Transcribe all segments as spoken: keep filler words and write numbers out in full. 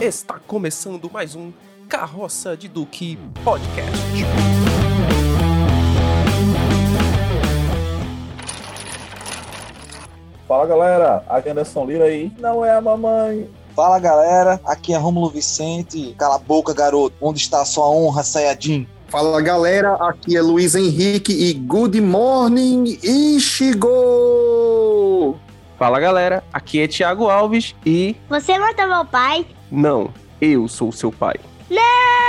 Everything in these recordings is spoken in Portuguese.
Está começando mais um Carroça de Duque Podcast. Fala galera, aqui é Anderson Lira aí, não é a mamãe. Fala galera, aqui é Rômulo Vicente. Cala a boca, garoto, onde está a sua honra, Sayajin? Fala galera, aqui é Luiz Henrique e good morning, Ichigo! Fala galera, aqui é Thiago Alves e... Você matou meu pai? Não, eu sou seu pai. Não!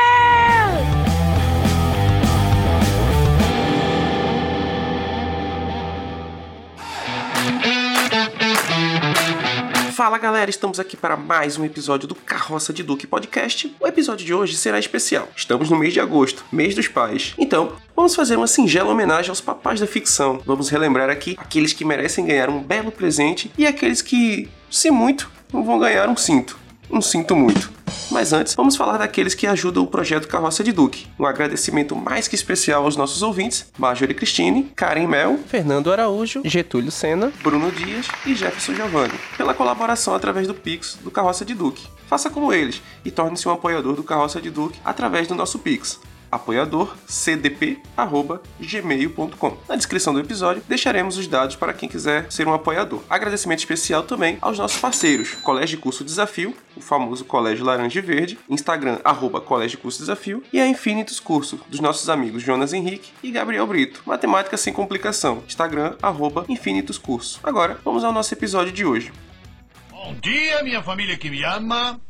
Fala galera, estamos aqui para mais um episódio do Carroça de Duque Podcast. O episódio de hoje será especial. Estamos no mês de agosto, mês dos pais. Então, vamos fazer uma singela homenagem aos papais da ficção. Vamos relembrar aqui aqueles que merecem ganhar um belo presente e aqueles que, se muito, não vão ganhar um cinto. Um cinto muito. Mas antes, vamos falar daqueles que ajudam o projeto Carroça de Duque. Um agradecimento mais que especial aos nossos ouvintes, Marjorie Cristine, Karen Mel, Fernando Araújo, Getúlio Sena, Bruno Dias e Jefferson Giovanni, pela colaboração através do Pix do Carroça de Duque. Faça como eles e torne-se um apoiador do Carroça de Duque através do nosso Pix. apoiador c d p arroba gmail ponto com. Na descrição do episódio deixaremos os dados para quem quiser ser um apoiador. Agradecimento especial também aos nossos parceiros, Colégio Curso Desafio, o famoso Colégio Laranja e Verde, Instagram arroba Colégio Curso Desafio, e a Infinitus Curso, dos nossos amigos Jonas Henrique e Gabriel Brito. Matemática sem complicação, Instagram arroba Infinitus Curso. Agora, vamos ao nosso episódio de hoje. Bom dia, minha família que me ama.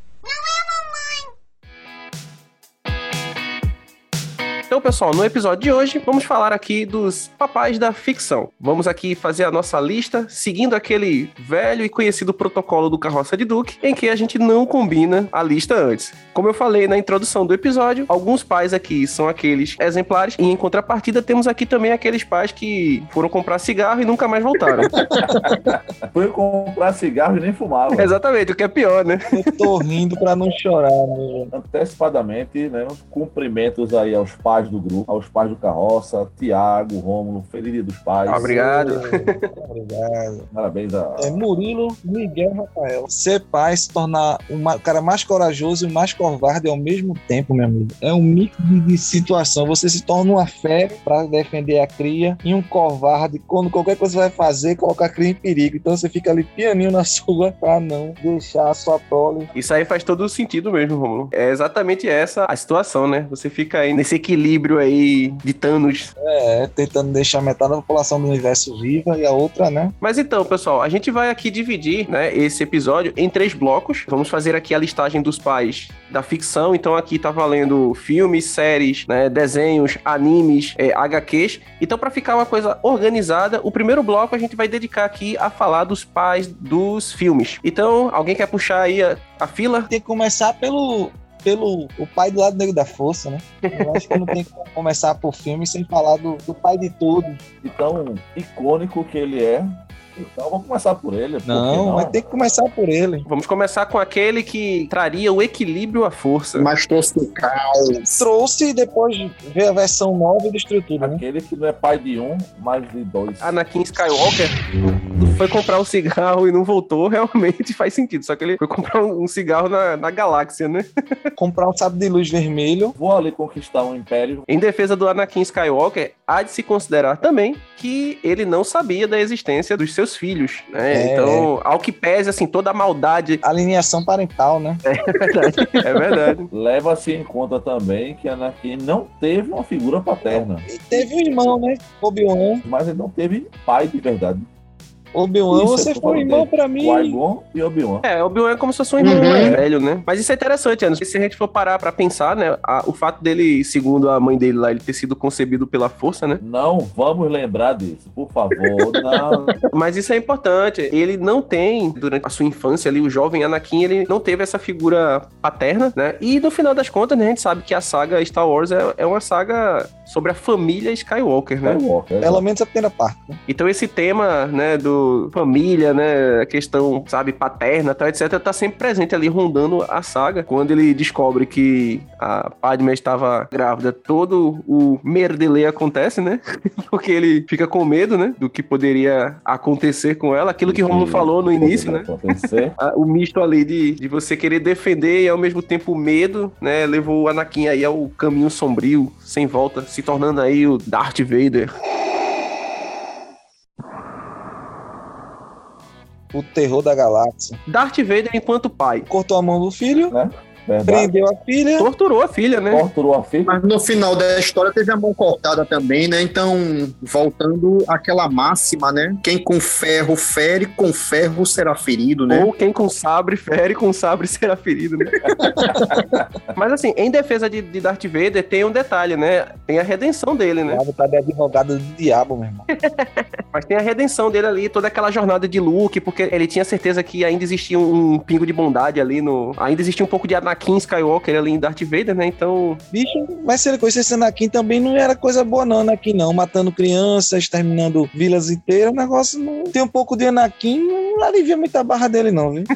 Então, pessoal, no episódio de hoje, vamos falar aqui dos papais da ficção. Vamos aqui fazer a nossa lista, seguindo aquele velho e conhecido protocolo do Carroça de Duque, em que a gente não combina a lista antes. Como eu falei na introdução do episódio, alguns pais aqui são aqueles exemplares, e em contrapartida temos aqui também aqueles pais que foram comprar cigarro e nunca mais voltaram. Foi comprar cigarro e nem fumava. Exatamente, o que é pior, né? Eu tô rindo pra não chorar, né? Antecipadamente, né, uns cumprimentos aí aos pais do grupo, aos pais do Carroça, Tiago, Rômulo, feliz dia dos pais. Obrigado. Obrigado. Parabéns a... É Murilo, Miguel, Rafael. Ser pai, se tornar um cara mais corajoso e mais covarde ao mesmo tempo, meu amigo. É um mix de situação. Você se torna uma fera pra defender a cria e um covarde quando qualquer coisa você vai fazer, colocar a cria em perigo. Então você fica ali pianinho na sua pra não deixar a sua prole. Isso aí faz todo o sentido mesmo, Rômulo. É exatamente essa a situação, né? Você fica aí nesse equilíbrio aí de Thanos. É, tentando deixar metade da população do universo viva e a outra, né? Mas então, pessoal, a gente vai aqui dividir, né, esse episódio em três blocos. Vamos fazer aqui a listagem dos pais da ficção. Então aqui tá valendo filmes, séries, né, desenhos, animes, é, agá quês. Então, para ficar uma coisa organizada, o primeiro bloco a gente vai dedicar aqui a falar dos pais dos filmes. Então, alguém quer puxar aí a, a fila? Tem que começar pelo... pelo o pai do lado negro da força, né? Eu acho que não tem como começar por filme sem falar do, do pai de tudo. E tão icônico que ele é. Então vamos começar por ele. Não, não, mas tem que começar por ele. Vamos começar com aquele que traria o equilíbrio à força. Mas trouxe o caos. Trouxe e depois veio a versão nova e destruiu tudo, né? Aquele que não é pai de um, mas de dois. Anakin Skywalker foi comprar um cigarro e não voltou, realmente faz sentido. Só que ele foi comprar um cigarro na, na galáxia, né? Comprar um sabre de luz vermelho. Vou ali conquistar um império. Em defesa do Anakin Skywalker, há de se considerar também que ele não sabia da existência dos seus filhos, né? É. Então, ao que pese, assim, toda a maldade... Alienação parental, né? É verdade, é verdade. Leva-se em conta também que Anakin não teve uma figura paterna. E teve um irmão, né? Obi-Wan. Mas ele não teve pai de verdade. Obi-Wan, Isso, você eu tô foi um falando irmão dele. pra mim. Qui-Gon e Obi-Wan. É, Obi-Wan é como se fosse um irmão Uhum. mais velho, né? Mas isso é interessante, Anderson. Se a gente for parar pra pensar, né? a- o fato dele, segundo a mãe dele lá, ele ter sido concebido pela força, né? Não vamos lembrar disso, por favor. Não. Mas isso é importante. Ele não tem, durante a sua infância ali, o jovem Anakin, ele não teve essa figura paterna, né? E no final das contas, né, a gente sabe que a saga Star Wars é, é uma saga sobre a família Skywalker, né? Skywalker, Pelo menos a primeira parte, né? Então esse tema, né, do do família, né? A questão, sabe, paterna, tal, etcétera, tá sempre presente ali, rondando a saga. Quando ele descobre que a Padmé estava grávida, todo o merdelê acontece, né? Porque ele fica com medo, né? Do que poderia acontecer com ela. Aquilo que o Romulo falou no início, né? Acontecer. O misto ali de, de você querer defender e ao mesmo tempo medo, né? Levou o Anakin aí ao caminho sombrio, sem volta, se tornando aí o Darth Vader. O terror da galáxia. Darth Vader enquanto pai. Cortou a mão do filho, Né? Verdade. prendeu a filha. Torturou a filha, né? Torturou a filha. Mas no final da história teve a mão cortada também, né? Então, voltando àquela máxima, né? Quem com ferro fere, com ferro será ferido, né? Ou quem com sabre fere, com sabre será ferido, né? Mas assim, em defesa de, de Darth Vader, tem um detalhe, né? Tem a redenção dele, né? O diabo tá de advogado do diabo, meu irmão. Mas tem a redenção dele ali, toda aquela jornada de Luke, porque ele tinha certeza que ainda existia um, um pingo de bondade ali no... Ainda existia um pouco de Anakin Skywalker ali em Darth Vader, né? Então... Bicho, mas se ele conhecesse Anakin também não era coisa boa não, Anakin não. Matando crianças, exterminando vilas inteiras, o negócio não... Tem um pouco de Anakin, não alivia muita barra dele não, viu?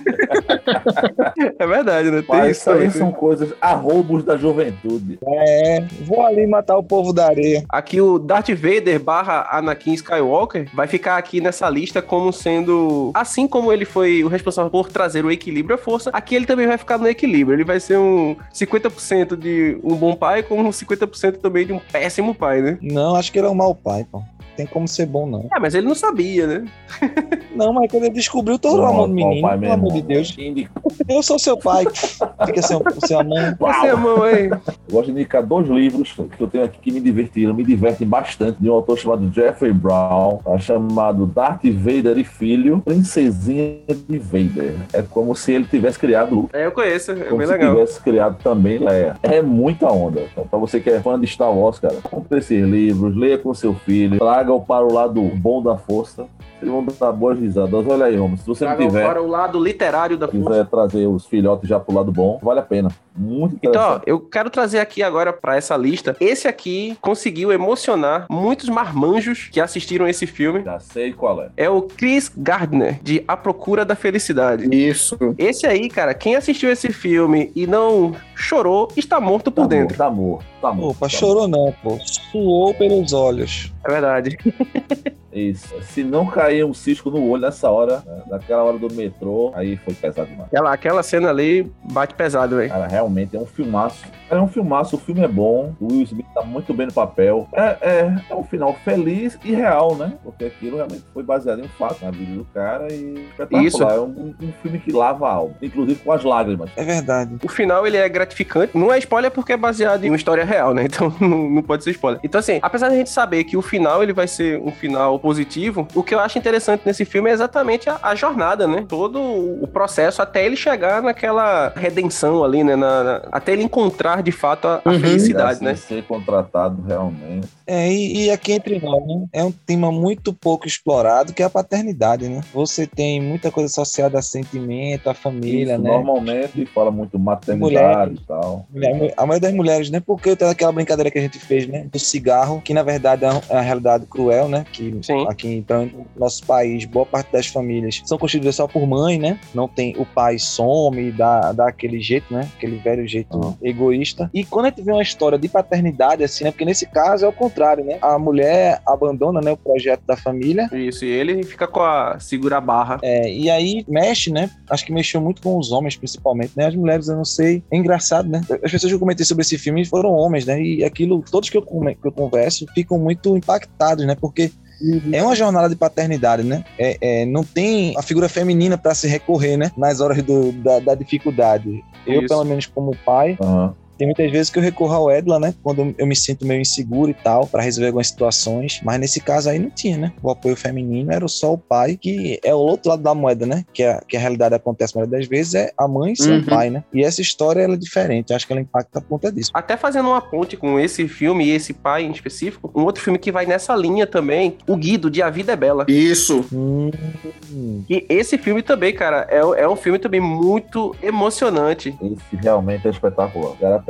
É verdade, né? Tem Mas isso isso aí aí. são coisas, arroubos da juventude. É, vou ali matar o povo da areia. Aqui o Darth Vader barra Anakin Skywalker vai ficar aqui nessa lista como sendo... Assim como ele foi o responsável por trazer o equilíbrio à força, aqui ele também vai ficar no equilíbrio. Ele vai ser um cinquenta por cento de um bom pai com um cinquenta por cento também de um péssimo pai, né? Não, acho que ele é um mau pai, pô. Tem como ser bom, não. Ah, mas ele não sabia, né? Não, mas quando ele descobriu, tornou a mão do menino, pelo amor de Deus. Eu sou seu pai. Fica sem, sem a mão. Você é mão aí. Eu gosto de indicar dois livros que eu tenho aqui que me divertiram, me divertem bastante, de um autor chamado Jeffrey Brown, tá, chamado Darth Vader e Filho, Princesinha de Vader. É como se ele tivesse criado Luke. É, eu conheço, é Como bem se legal. tivesse criado também Leia. É muita onda. Então, pra você que é fã de Star Wars, cara, compre esses livros, leia com seu filho, traga-o para o lado bom da força. Eles vão dar boas risadas. Olha aí, homem. Se você não Traga tiver, para o lado literário da força. quiser trazer os filhotes já pro lado bom, vale a pena. Muito Então, ó, interessante. eu quero trazer aqui agora pra essa lista. Esse aqui conseguiu emocionar muitos marmanjos que assistiram esse filme. Já sei qual é. É o Chris Gardner, de A Procura da Felicidade. Isso. Esse aí, cara, quem assistiu esse filme e não chorou, está morto por Tá dentro. morto, tá morto, tá morto. Opa, tá chorou não, pô. Suou pelos olhos. É verdade. Isso. Se não cair um cisco no olho nessa hora, né, naquela hora do metrô, aí foi pesado demais. Aquela, aquela cena ali bate pesado, velho. Cara, realmente é um filmaço. É um filmaço, o filme é bom, o Will Smith tá muito bem no papel. É, é, é um final feliz e real, né? Porque aquilo realmente foi baseado em um fato, na vida do cara e espetacular. Isso. É um, um filme que lava a alma, inclusive com as lágrimas. É verdade. O final, ele é gratificante. Não é spoiler porque é baseado em uma história real, né? Então, não, não pode ser spoiler. Então, assim, apesar de a gente saber que o final, ele vai ser um final positivo, o que eu acho interessante nesse filme é exatamente a, a jornada, né? Todo o processo até ele chegar naquela redenção ali, né? Na, na- até ele encontrar, de fato, a, a Uhum. felicidade, Assim, né? ser contratado realmente. É, e, e aqui entre nós, né? É um tema muito pouco explorado, que é a paternidade, né? Você tem muita coisa associada a sentimento, a família, Isso, né? normalmente fala muito maternidade Mulheres. e tal. A maioria das mulheres, né? Porque tem aquela brincadeira que a gente fez, né? Do cigarro, que na verdade é uma- é uma realidade cruel, né? Que Sim. aqui, então, no nosso país, boa parte das famílias são constituídas só por mãe, né? Não tem o pai some, dá, dá aquele jeito, né? Aquele velho jeito Uhum. egoísta. E quando a gente vê uma história de paternidade, assim, né? Porque nesse caso é o contrário, né? A mulher abandona, né, o projeto da família. Isso, e ele fica com a segura a barra. É, e aí mexe, né? Acho que mexeu muito com os homens, principalmente, né? As mulheres, eu não sei. É engraçado, né? As pessoas que eu comentei sobre esse filme foram homens, né? E aquilo, todos que eu, come- que eu converso ficam muito impactados, né? Porque é uma jornada de paternidade, né? É, é, não tem a figura feminina para se recorrer, né? Nas horas do- da, da dificuldade. Eu, Isso. pelo menos como pai, Aham. tem muitas vezes que eu recorro ao Edla, né? Quando eu me sinto meio inseguro e tal, pra resolver algumas situações. Mas nesse caso aí não tinha, né? O apoio feminino era só o pai, que é o outro lado da moeda, né? Que a, que a realidade acontece a maioria das vezes, é a mãe sem Uhum. o pai, né? E essa história, ela é diferente. Eu acho que ela impacta por conta disso. Até fazendo uma ponte com esse filme e esse pai em específico, um outro filme que vai nessa linha também, O Guido, de A Vida é Bela. Isso. Hum, E esse filme também, cara, é, é um filme também muito emocionante. Esse realmente é espetacular. O cara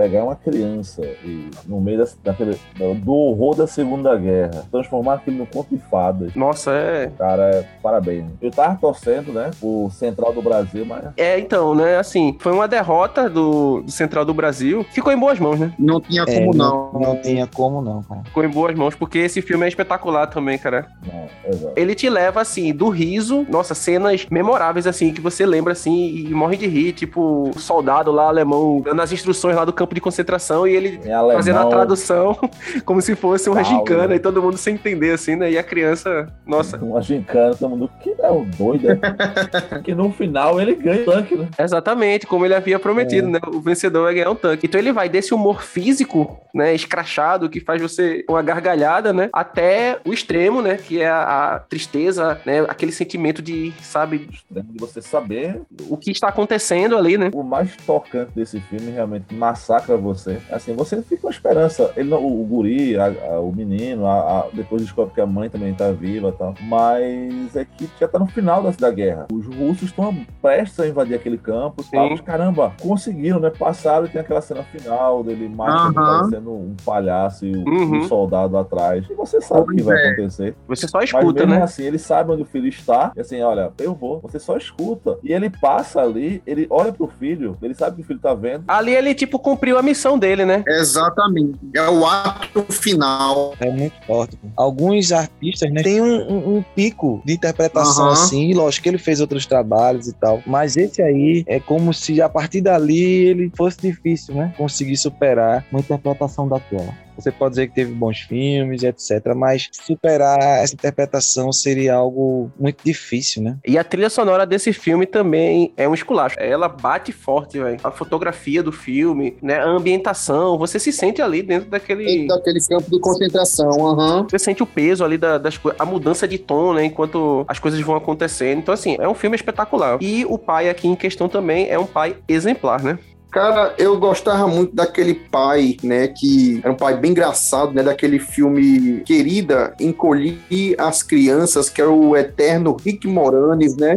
pegar uma criança e no meio da, daquele, do horror da Segunda Guerra, transformar aquilo no conto de fadas. Nossa, é... Cara, parabéns. Eu tava torcendo, né, o Central do Brasil, mas... É, então, né, assim, foi uma derrota do, do Central do Brasil. Ficou em boas mãos, né? Não tinha É, como não. não. Não tinha como não, cara. Ficou em boas mãos, porque esse filme é espetacular também, cara. Não, exato. Ele te leva, assim, do riso, nossa, cenas memoráveis, assim, que você lembra, assim, e morre de rir, tipo, o soldado lá, alemão, dando as instruções lá do campo de concentração e ele Em alemão, fazendo a tradução como se fosse uma Paulo, gincana né? e todo mundo sem entender, assim, né? E a criança, nossa... uma gincana, todo mundo, que é o doido, é? Que no final ele ganha o tanque, né? Exatamente, como ele havia prometido, né? O vencedor vai ganhar um tanque. Então ele vai desse humor físico, né? Escrachado, que faz você uma gargalhada, né? Até o extremo, né? Que é a, a tristeza, né? Aquele sentimento de, sabe, De você saber, o que está acontecendo ali, né? o mais tocante desse filme realmente massacra você. Assim, você fica com esperança. Ele, não- o, o guri, a- a- o menino, a- a- depois descobre que a mãe também tá viva e tal. Mas é que já tá no final da, da guerra. Os russos estão prestes a invadir aquele campo. Tal. Mas, caramba, conseguiram, né? Passaram e tem aquela cena final dele mais Aham. parecendo um palhaço e o, Uhum. um soldado atrás. E você sabe o que Pois vai é. acontecer. Você só Mas escuta, mesmo né? assim, ele sabe onde o filho está. E assim, olha, eu vou. Você só escuta. E ele passa ali, ele olha pro filho, ele sabe que o filho tá vendo. Ali ele, tipo, cumpriu a missão dele, né? Exatamente. É o ato final. É muito forte. Pô. Alguns artistas, né, tem um, um- um pico de interpretação Aham. assim, e lógico que ele fez outros trabalhos e tal, mas esse aí é como se a partir dali ele fosse difícil, né, conseguir superar uma interpretação daquela. Você pode dizer que teve bons filmes, etcétera, mas superar essa interpretação seria algo muito difícil, né? E a trilha sonora desse filme também é um esculacho. Ela bate forte, velho. A fotografia do filme, né? A ambientação. Você se sente ali dentro daquele... Dentro daquele campo de concentração. Aham. Você sente o peso ali da- das coisas, a mudança de tom, né? Enquanto as coisas vão acontecendo. Então, assim, é um filme espetacular. E o pai aqui em questão também é um pai exemplar, né? Cara, eu gostava muito daquele pai, né, que era um pai bem engraçado, né, daquele filme Querida, Encolhi as Crianças, que era o eterno Rick Moranis, né?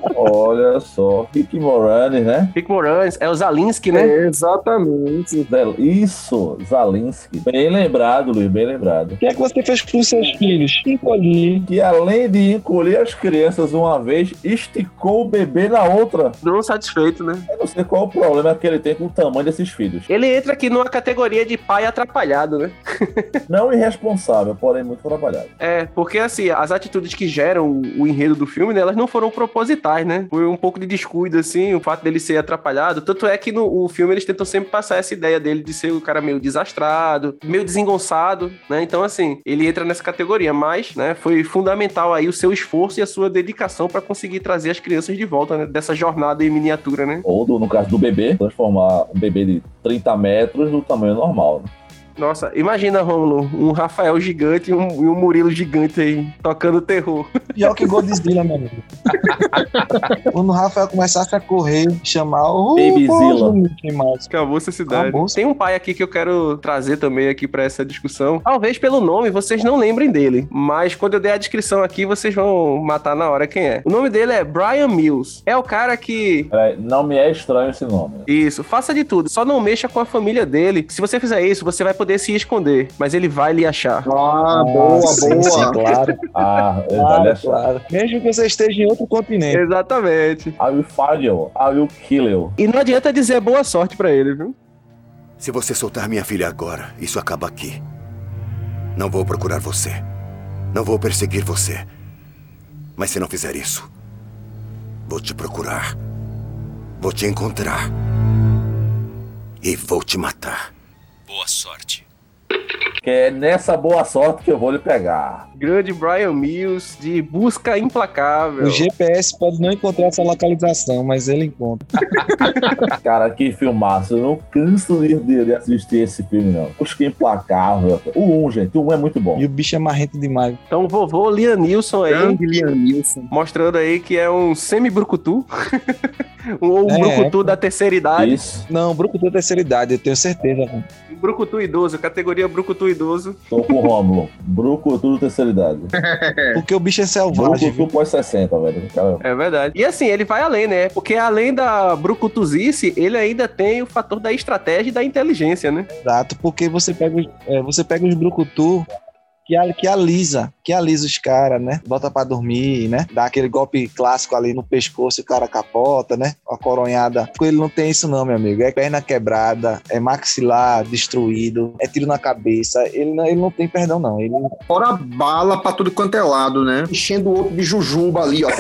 Olha só, Rick Moranis, né? Rick Moranis, é o Zalinski, né? É, exatamente. Zel- Isso, Zalinski. Bem lembrado, Luiz, bem lembrado. O que é que você fez com os seus filhos? Encolhi. Que além de encolher as crianças uma vez, esticou o bebê na outra. Não satisfeito, né? Eu não sei qual o problema que ele tem com o tamanho desses filhos. Ele entra aqui numa categoria de pai atrapalhado, né? Não irresponsável, porém muito trabalhado. É, porque assim, as atitudes que geram o, o enredo do filme, né, elas não foram propositais, né? Foi um pouco de descuido, assim, o fato dele ser atrapalhado. Tanto é que no o filme eles tentam sempre passar essa ideia dele de ser o cara meio desastrado, meio desengonçado, né? Então, assim, ele entra nessa categoria, mas, né, foi fundamental aí o seu esforço e a sua dedicação pra conseguir trazer as crianças de volta, né? Dessa jornada em miniatura, né? Ou, do- no caso do bebê, transformar um bebê de trinta metros no tamanho normal. Né? Nossa, imagina, Rômulo, um Rafael gigante e um, e um Murilo gigante aí, tocando terror. Pior que Godzilla, meu amigo. Quando o Rafael começasse a correr, chamar o Babyzilla. o Mickey Mouse. Acabou essa cidade. Acabou. Tem um pai aqui que eu quero trazer também aqui pra essa discussão. Talvez pelo nome vocês não lembrem dele, mas quando eu der a descrição aqui, vocês vão matar na hora quem é. O nome dele é Brian Mills. É o cara que... Peraí, não me é estranho esse nome. Isso, faça de tudo. Só não mexa com a família dele. Se você fizer isso, você vai poder se esconder, mas ele vai lhe achar. Ah, boa, sim, boa. sim, claro. Ah, ele vai lhe Claro, achar. claro. Mesmo que você esteja em outro continente. Exatamente. I will find you. I will kill you. E não adianta dizer boa sorte pra ele, viu? Se você soltar minha filha agora, isso acaba aqui. Não vou procurar você. Não vou perseguir você. Mas se não fizer isso, vou te procurar. Vou te encontrar. E vou te matar. Boa sorte. Que é nessa boa sorte que eu vou lhe pegar. Grande Brian Mills, de Busca Implacável. O G P S pode não encontrar essa localização, mas ele encontra. Cara, que filmaço. Eu não canso de, de- de assistir esse filme, não. Busca Implacável. O um, gente. O um é muito bom. E o bicho é marrento demais. Então, o vovô Liam Neeson aí, Grande Liam Neeson. mostrando aí que é um semi-brucutu. Ou um É, brucutu é. da terceira idade. Isso. Não, o Brucutu é terceira idade, eu tenho certeza. Mano. Brucutu idoso, categoria Brucutu idoso. Tô com o Rômulo. Brucutu de terceira idade. Porque o bicho é selvagem. Brucutu pós sessenta, velho. Cara... É verdade. E assim, ele vai além, né? Porque além da brucutuzice, ele ainda tem o fator da estratégia e da inteligência, né? Exato, porque você pega, os- é, você pega os brucutu que, a- que alisa, que alisa os caras, né? Bota pra dormir, né? Dá aquele golpe clássico ali no pescoço e o cara capota, né? A coronhada. Ele não tem isso não, meu amigo. É perna quebrada, é maxilar destruído, é tiro na cabeça. Ele não, ele não tem perdão, não. Ele... Fora bala pra tudo quanto é lado, né? Enchendo o outro de jujuba ali, ó.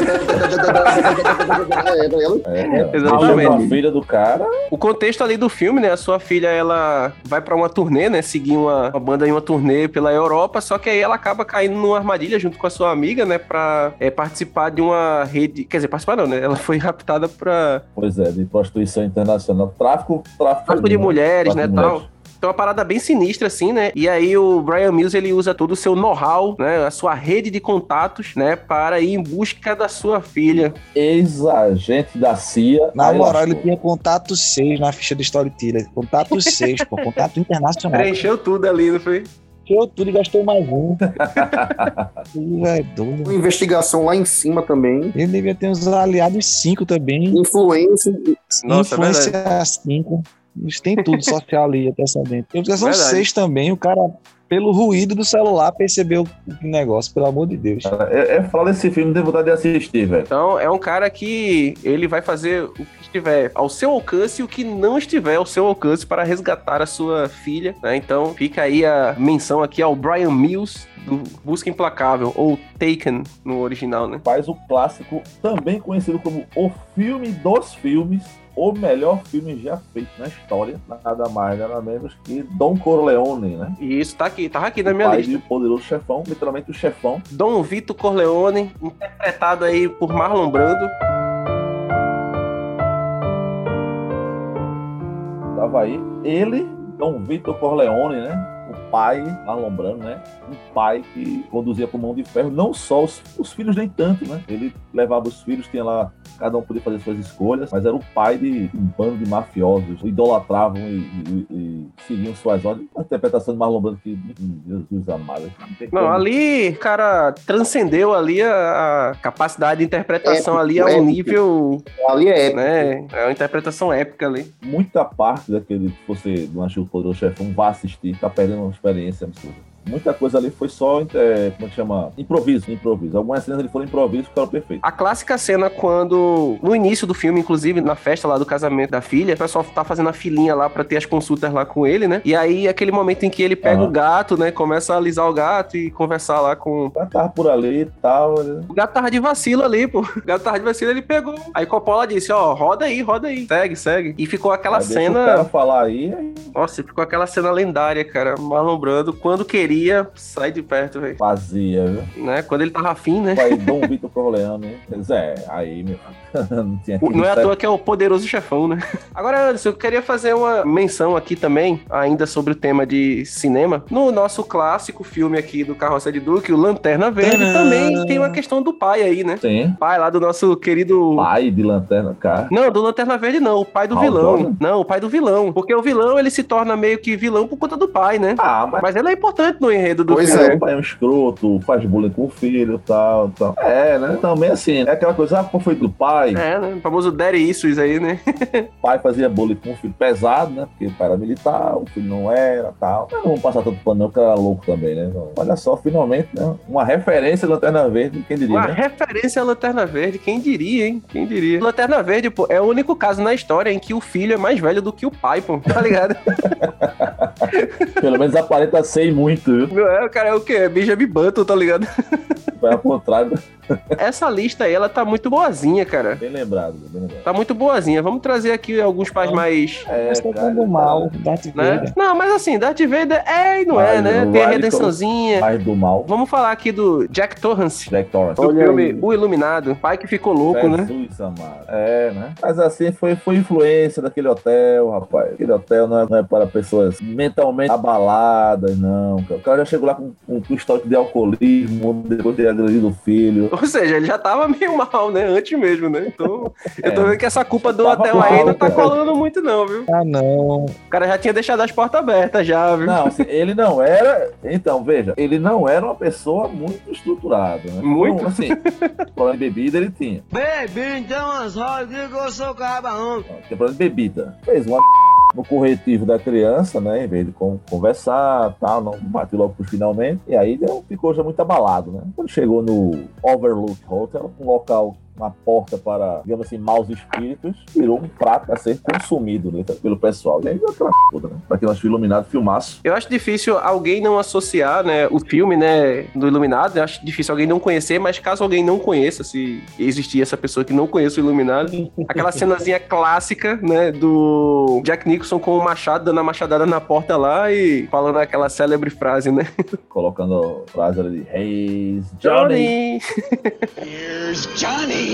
É, Exatamente. a filha do cara. O contexto ali do filme, né? A sua filha, ela vai pra uma turnê, né? Seguir uma, uma banda em uma turnê pela Europa, só que aí ela acaba caindo numa armadilha junto com a sua amiga, né? Pra é, participar de uma rede... Quer dizer, participar não, né? Ela foi raptada pra Pois é, de prostituição internacional. Tráfico, tráfico, tráfico de mulheres, né? Tráfico de Tal. mulheres. Então é uma parada bem sinistra, assim, né? E aí o Brian Mills, ele usa todo o seu know-how, né? A sua rede de contatos, né? Para ir em busca da sua filha. Ex-agente da C I A. Na aí moral, ele lascou. tinha contato seis na ficha de Storyteller. Contato seis, pô. Contato internacional. Preencheu tudo ali, não foi? Tirou tudo e gastou mais um. Ele é doido. Uma investigação lá em cima também. Ele devia ter uns aliados cinco também. Influência. Nossa, é Influência cinco. Eles têm tudo social ali até essa dentro. Eu são Verdade. seis também. O cara, pelo ruído do celular, percebeu o negócio, pelo amor de Deus. É, é falar desse filme, tenho vontade de assistir, velho. Então é um cara que ele vai fazer o que estiver ao seu alcance e o que não estiver ao seu alcance para resgatar a sua filha, né? Então fica aí a menção aqui ao Brian Mills do Busca Implacável, ou Taken no original, né? Faz o clássico, também conhecido como o filme dos filmes, o melhor filme já feito na história, nada mais, nada menos que Don Corleone, né? E isso tá aqui, tava aqui na O minha pai lista. do poderoso chefão, literalmente o chefão. Dom Vito Corleone, interpretado aí por Marlon Brando. Tava aí, ele, Dom Vitor Corleone, né? O pai, Marlon Brando, né? Um pai que conduzia por mão de ferro, não só os, os filhos nem tanto, né? Ele levava os filhos, tinha lá, cada um podia fazer suas escolhas, mas era o pai de um bando de mafiosos, idolatravam e, e, e seguiam suas ordens. A interpretação de Marlon Brando que, Jesus amado. tem Não, como. ali, cara, transcendeu ali a, a capacidade de interpretação Épico, ali a um épico. nível, Ali é épico. né? É uma interpretação épica ali. Muita parte daquele que você não achou o poderoso chefão, vá assistir, tá perdendo uma experiência absurda. Muita coisa ali foi só, é, como é que chama? Improviso, improviso. Algumas cenas ali foram improviso e ficaram perfeitos. A clássica cena quando, no início do filme, inclusive, na festa lá do casamento da filha, o pessoal tá fazendo a filinha lá pra ter as consultas lá com ele, né? E aí, aquele momento em que ele pega Aham. o gato, né? Começa a alisar o gato e conversar lá com... Já tava por ali e tal. né? O gato tava de vacilo ali, pô. O gato tava de vacilo, ele pegou. Aí Coppola disse, ó, roda aí, roda aí. Segue, segue. E ficou aquela Aí deixa cena... o cara falar aí, aí Nossa, ficou aquela cena lendária, cara. Marlon Brando, quando queria, sai de perto, velho. fazia, viu? Né? Quando ele tava afim, né? Pai Dom Vitor Corleone. Zé, aí, meu. Não tinha Não é à certo. toa que é o poderoso chefão, né? Agora, Anderson, eu queria fazer uma menção aqui também, ainda sobre o tema de cinema. No nosso clássico filme aqui do Carroça de Duque, o Lanterna Verde, Tadã! também tem uma questão do pai aí, né? Sim. Pai lá do nosso querido... Pai de lanterna, cara. Não, do Lanterna Verde não, o pai do Hal vilão. Jordan? Não, o pai do vilão. Porque o vilão, ele se torna meio que vilão por conta do pai, né? Ah, mas Mas ele é importante no enredo do Pois filme. é. o pai é um escroto, faz bullying com o filho e tal, tal. É, né? Também assim, é aquela coisa, ah, qual foi do pai? É, né? O famoso Daddy Issues aí, né? O pai fazia bullying com o filho pesado, né? Porque o pai era militar, o filho não era, tal. Mas não vamos passar tanto pano não, porque era louco também, né? Então, olha só, finalmente, né? Uma referência à Lanterna Verde, quem diria, Uma né? referência à Lanterna Verde, quem diria, hein? Quem diria? Lanterna Verde, pô, é o único caso na história em que o filho é mais velho do que o pai, pô, tá ligado? Pelo menos aparenta ser muito, viu? Meu, é, o cara é o quê? É Benjamin Button, tá ligado? Vai ao contrário, Essa lista aí, ela tá muito boazinha, cara. bem lembrado, bem lembrado. Tá muito boazinha. Vamos trazer aqui alguns pais mais... É, Mas tá cara, dando mal, Darth Né? Vader. Não, mas assim, Darth Vader é e não é, Mas né? o Tem a Radical- redençãozinha. mais do mal, Vamos falar aqui do Jack Torrance, Jack Torrance. do Olha filme aí. O Iluminado. Pai que ficou louco, né? Jesus amado. É, né? Mas assim, foi, foi influência daquele hotel, rapaz. Aquele hotel não é, não é para pessoas mentalmente abaladas, não. cara. O cara já chegou lá com, com, com histórico de alcoolismo, depois de agredido o filho. Ou seja, ele já tava meio mal, né? Antes mesmo, né? Então, eu tô É, vendo que essa culpa do tava hotel mal, aí não tá cara. colando muito, não, viu? Ah, não. O cara já tinha deixado as portas abertas já, viu? Não, assim, ele não era. Então, veja, ele não era uma pessoa muito estruturada, né? Muito? Então, assim, problema de bebida ele tinha. Baby, então as rodas que eu sou cabarão. Não, tinha problema de bebida. Fez uma no corretivo da criança, né? Em vez de con- conversar, tal, não bateu logo pro finalmente. E aí deu, ficou já muito abalado, né? Quando chegou no Overlook Hotel, um local, uma porta para, digamos assim, maus espíritos, virou um prato a ser consumido, né, pelo pessoal. E aí deu aquela foda, né? Pra quem nós foi iluminado, filmaço. Eu acho difícil alguém não associar, né, o filme, né, do Iluminado. Eu acho difícil alguém não conhecer, mas caso alguém não conheça, se existir essa pessoa que não conheça o Iluminado, aquela cenazinha clássica, né, do Jack Nicholson com o machado, dando a machadada na porta lá e falando aquela célebre frase, né? Colocando a frase ali de Hey, Johnny. Johnny! Here's Johnny.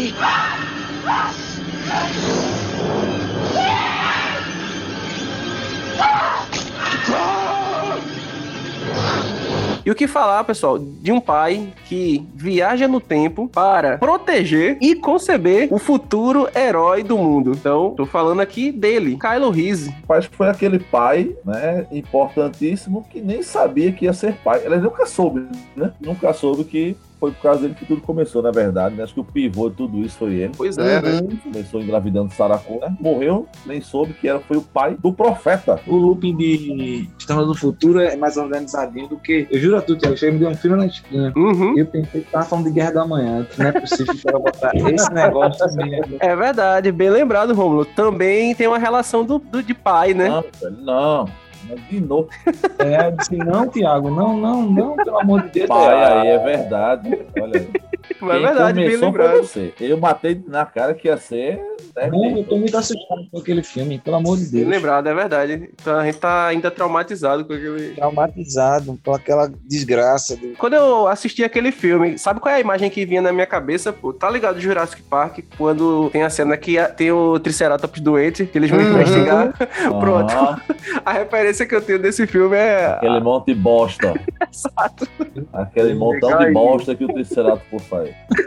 E o que falar, pessoal, de um pai que viaja no tempo para proteger e conceber o futuro herói do mundo. Então, tô falando aqui dele, Kylo Reese. Mas foi aquele pai, né, importantíssimo, que nem sabia que ia ser pai. Ele nunca soube, né? Nunca soube que foi por causa dele que tudo começou, na verdade, né? Acho que o pivô de tudo isso foi ele. Pois é, né? Começou engravidando Sarah Connor, né? Morreu, nem soube que era, foi o pai do profeta. O looping de Estamos no Futuro é mais organizadinho do que. Eu juro a tu, Thiago, chega me deu um filme na esquina. Uhum. Eu pensei que tava falando de Guerra da Manhã. Não é possível que eu botar esse negócio mesmo. É verdade, bem lembrado, Rômulo. Também tem uma relação do, do- de pai, né? Não, velho, não. Mas de novo, É, eu disse, não, Thiago, não, não, não, pelo amor de Deus. pai, aí é verdade. Olha aí. Mas é Quem verdade, bem começou foi lembrado. você. Eu matei na cara que ia ser. Né, Não, eu tô muito assustado com aquele filme, pelo amor de Bem Deus. lembrado, é verdade. Então a gente tá ainda traumatizado com aquele. Traumatizado com aquela desgraça. Do... Quando eu assisti aquele filme, sabe qual é a imagem que vinha na minha cabeça? Pô, tá ligado Jurassic Park, quando tem a cena que a- tem o Triceratops doente, que eles vão investigar. Pronto. Aham. A referência que eu tenho desse filme é. Aquele monte de bosta. Exato. Aquele montão de bosta que o Triceratops faz.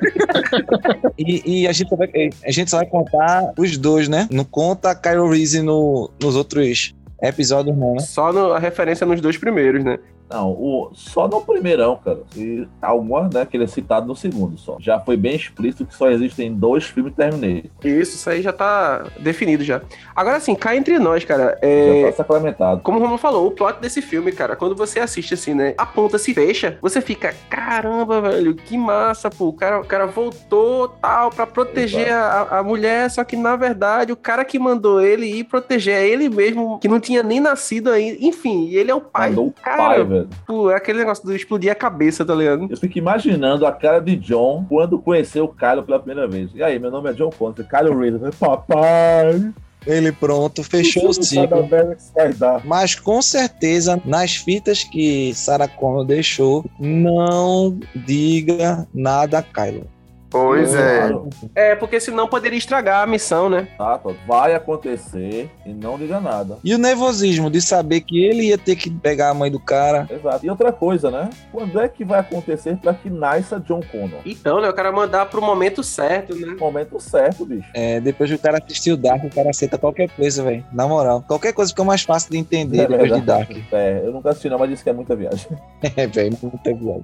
E, e a, gente só vai, a gente só vai contar os dois, né? Não conta Kylo Reese no, nos outros episódios, não, né? Só no- a referência nos dois primeiros, né? Não, o, só no primeirão, cara. E alguma, né, que ele é citado no segundo só. Já foi bem explícito que só existem dois filmes Terminator. Isso, isso aí já tá definido já. Agora sim, cá entre nós, cara. Já É... tá sacramentado. Como o Romulo falou, o plot desse filme, cara, quando você assiste assim, né, a ponta se fecha, você fica, caramba, velho, que massa, pô, o cara, o cara voltou, tal, pra proteger a, a mulher, só que, na verdade, o cara que mandou ele ir proteger é ele mesmo, que não tinha nem nascido ainda, enfim, e ele é o pai Mandou do o cara, pai, velho. pô, é aquele negócio de explodir a cabeça, tá ligado? Eu fico imaginando a cara de John quando conheceu o Kylo pela primeira vez. E aí, meu nome é John Connor, Kylo Reese. Eu falei, papai, Ele pronto, fechou o você não sabe a ciclo. merda que isso vai dar. Mas com certeza, nas fitas que Sarah Connor deixou, não diga nada a Kylo. Pois é. Claro. É, porque senão poderia estragar a missão, né? Tá, tá, vai acontecer e não diga nada. E o nervosismo de saber que ele ia ter que pegar a mãe do cara. Exato. E outra coisa, né? Quando é que vai acontecer pra que nasça John Connor? Então, né, o cara mandar pro momento certo, né? No momento certo, bicho. É, depois que o cara assistiu Dark, o cara aceita qualquer coisa, velho. Na moral. Qualquer coisa fica mais fácil de entender É depois de verdade. Dark. É, eu nunca assisti não, mas disse que é muita viagem. É, velho, não tem viagem.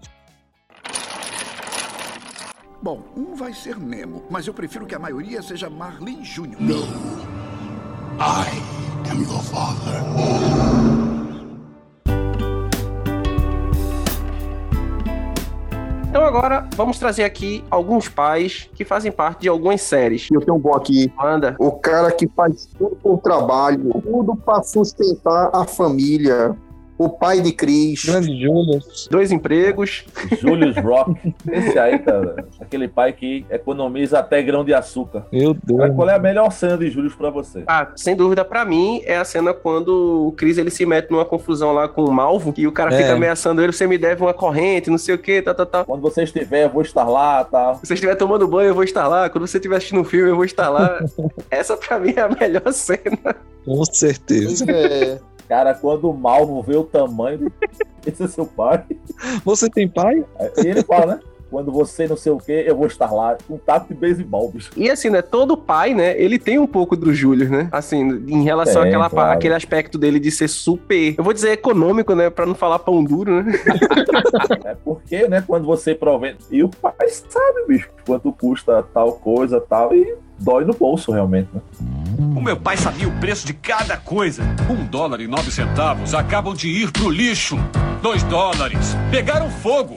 Bom, um vai ser Nemo, mas eu prefiro que a maioria seja Marlin Júnior No. I am your father. Então agora, vamos trazer aqui alguns pais que fazem parte de algumas séries. Eu tenho um bom aqui. Manda. O cara que faz tudo com o trabalho, tudo para sustentar a família. O pai de Cris. Grande Julius. Dois empregos. Julius Rock. Esse aí, cara, aquele pai que economiza até grão de açúcar. Meu Deus. Cara, qual é a melhor cena de Julius pra você? Ah, sem dúvida, pra mim, é a cena quando o Chris ele se mete numa confusão lá com o Malvo e o cara É. fica ameaçando ele, você me deve uma corrente, não sei o que, tal, tal, tal. Quando você estiver, eu vou estar lá, tal. Se você estiver tomando banho, eu vou estar lá. Quando você estiver assistindo um filme, eu vou estar lá. Essa, pra mim, é a melhor cena. Com certeza. Pois é. Cara, quando o Malvo vê o tamanho, esse é seu pai. Você tem pai? Aí ele fala, né? quando você não sei o que, eu vou estar lá com um taco de beisebol, bicho. E assim, né, todo pai, né, ele tem um pouco do Júlio, né? Assim, em relação Tem, àquela, claro. àquele aspecto dele de ser super, eu vou dizer econômico, né, pra não falar pão duro, né? É porque, né, quando você provém... E o pai sabe, bicho, quanto custa tal coisa, tal, e dói no bolso, realmente, né? O meu pai sabia o preço de cada coisa. Um dólar e nove centavos acabam de ir pro lixo. Dois dólares. Pegaram fogo.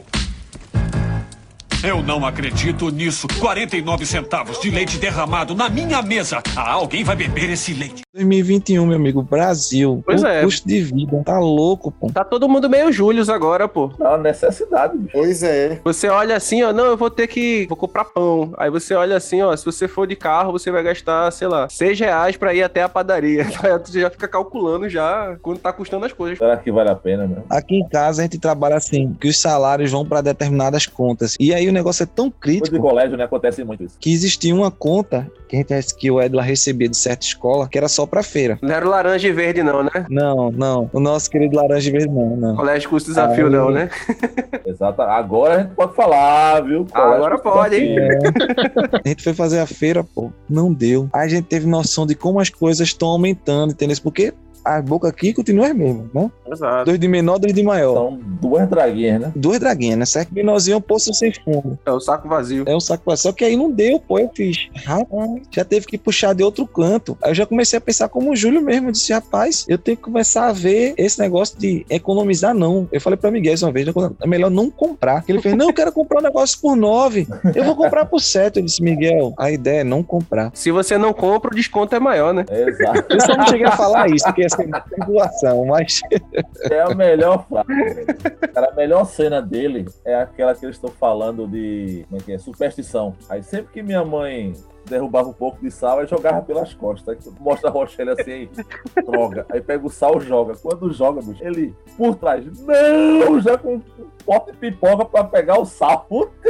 Eu não acredito nisso. quarenta e nove centavos de leite derramado na minha mesa. Ah, alguém vai beber esse leite. dois mil e vinte e um, meu amigo, Brasil. Pois o é. custo de vida tá louco, pô. Tá todo mundo meio Július agora, pô. É uma necessidade, bicho. Pois é. Você olha assim, ó, não, eu vou ter que, vou comprar pão. Aí você olha assim, ó, se você for de carro, você vai gastar, sei lá, seis reais pra ir até a padaria. Aí tu já fica calculando já quanto tá custando as coisas. Será que vale a pena, né? Aqui em casa a gente trabalha assim, que os salários vão pra determinadas contas. E aí o negócio é tão Depois de crítico colégio, né, acontece muito isso. que existia uma conta que, a gente, que o Edla recebia de certa escola, que era só pra feira. Não era o laranja e verde não, né? Não, não. O nosso querido laranja e verde não, não. Colégio custo desafio Aí- não, né? Exato. Agora a gente pode falar, viu? Colégio Agora custa pode, hein? desafio. A gente foi fazer a feira, pô, não deu. Aí a gente teve noção de como as coisas estão aumentando, entendeu? Porque a boca aqui continua as mesmas, né? Exato. Dois de menor, dois de maior. São duas draguinhas, né? Duas draguinhas, né? Certo? Menorzinho é um poço sem fundo. É o saco vazio. É um saco vazio. Só que aí não deu, pô. Eu fiz. Rapaz, já teve que puxar de outro canto. Aí eu já comecei a pensar como o Júlio mesmo. Eu disse, rapaz, eu tenho que começar a ver esse negócio de economizar, não. Eu falei pra Miguel uma vez, é melhor não comprar. Ele fez, não, eu quero comprar um negócio por nove. Eu vou comprar por sete. Eu disse, Miguel, a ideia é não comprar. Se você não compra, o desconto é maior, né? Exato. Eu só não cheguei a falar isso, porque ia ser doação, mas É a melhor frase. Cara, a melhor cena dele é aquela que eles estão falando de, como é que é, superstição. Aí sempre que minha mãe derrubava um pouco de sal, aí jogava pelas costas. Aí mostra a Rochelle assim, aí, droga. Aí pega o sal, joga. Quando joga, bicho, ele por trás, não, já com um pote de pipoca pra pegar o sal.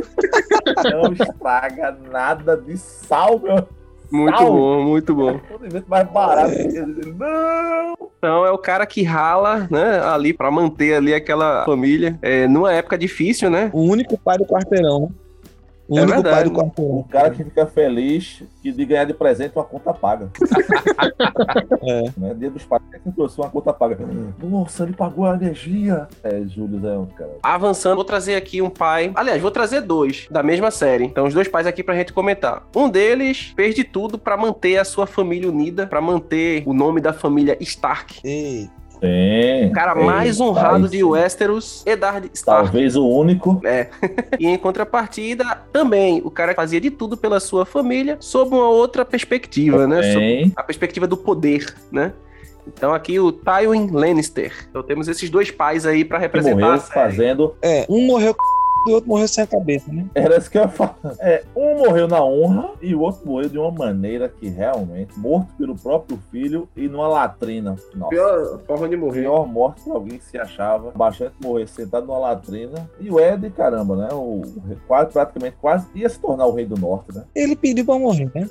Não estraga nada de sal, meu. Muito Sal. bom, muito bom. Todo evento mais barato. Ele, não! Então é o cara que rala, né, ali pra manter ali aquela família. É, numa época difícil, né? o único pai do quarteirão, né? O É único verdade. pai do O quarteirão. cara que fica feliz que de ganhar de presente uma conta paga. É. Né? Dia dos pais, que trouxe uma conta paga. Nossa, ele pagou a energia. É, Júlio é um cara. Avançando, vou trazer aqui um pai. Aliás, vou trazer dois da mesma série. Então, os dois pais aqui pra gente comentar. Um deles fez de tudo pra manter a sua família unida, pra manter o nome da família Stark. Ei, Tem. O cara tem, mais honrado faz, de Westeros, Eddard Stark. Talvez o único. É. E em contrapartida, também, o cara fazia de tudo pela sua família, sob uma outra perspectiva, né? Sob Tem. a perspectiva do poder, né? Então aqui o Tywin Lannister. Então temos esses dois pais aí pra Que representar morreu a série. fazendo. é, um morreu com e o outro morreu sem a cabeça, né? Era isso que eu ia falar. É, um morreu na honra e o outro morreu de uma maneira que realmente, morto pelo próprio filho e numa latrina. Nossa. Pior forma de morrer. Pior morte pra alguém que se achava bastante morrer sentado numa latrina. E o Ed, caramba, né? O, quase, praticamente quase ia se tornar o rei do norte, né? Ele pediu pra morrer, né?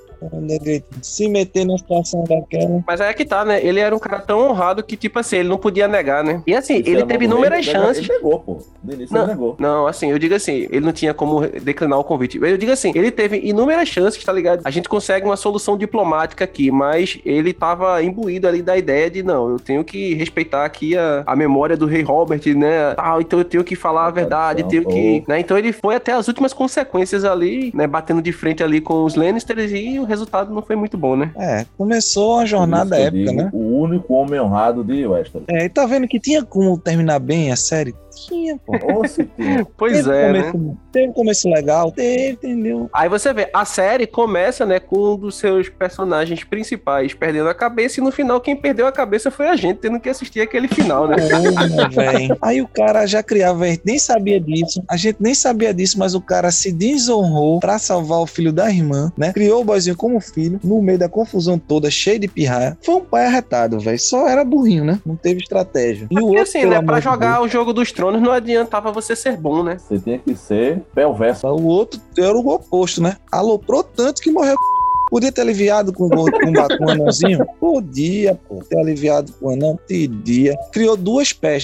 Se meter numa situação daquela. Mas aí é que tá, né? Ele era um cara tão honrado que, tipo assim, ele não podia negar, né? E assim, Isso ele era teve novo inúmeras rei, ele chances. Ele negou, pô. No início ele negou. Não, assim, eu digo assim, ele não tinha como declinar o convite. Eu digo assim, ele teve inúmeras chances, tá ligado? A gente consegue uma solução diplomática aqui, mas ele tava imbuído ali da ideia de, não, eu tenho que respeitar aqui a, a memória do rei Robert, né? Tal, então eu tenho que falar a verdade, Tradição, tenho que... pô. Né? Então ele foi até as últimas consequências ali, né? Batendo de frente ali com os Lannisters e o resultado não foi muito bom, né? É, começou a jornada Por isso que eu épica, digo, né? O único homem honrado de Westeros. É, e tá vendo que tinha como terminar bem a série? Tinha, pô. Ou se tem. Pois Teve é, né? começo, Teve um começo legal, teve, entendeu? Aí você vê, a série começa, né, com um dos seus personagens principais perdendo a cabeça e no final quem perdeu a cabeça foi a gente, tendo que assistir aquele final, né? Porra, véi. Aí o cara já criava, a gente nem sabia disso, a gente nem sabia disso, mas o cara se desonrou pra salvar o filho da irmã, né? Criou o boizinho como filho, no meio da confusão toda, cheio de pirraia. Foi um pai arretado, velho. Só era burrinho, né? Não teve estratégia. E o Porque outro, assim, pelo né, amor pra de jogar o jogo dos tronos não adiantava você ser bom, né? Você tinha que ser perverso. Deus, o outro era o oposto, né? Aloprou tanto que morreu. Podia ter aliviado com, com, com um anãozinho? Podia, pô. Ter aliviado com um anão? Podia. Criou duas pestes, né?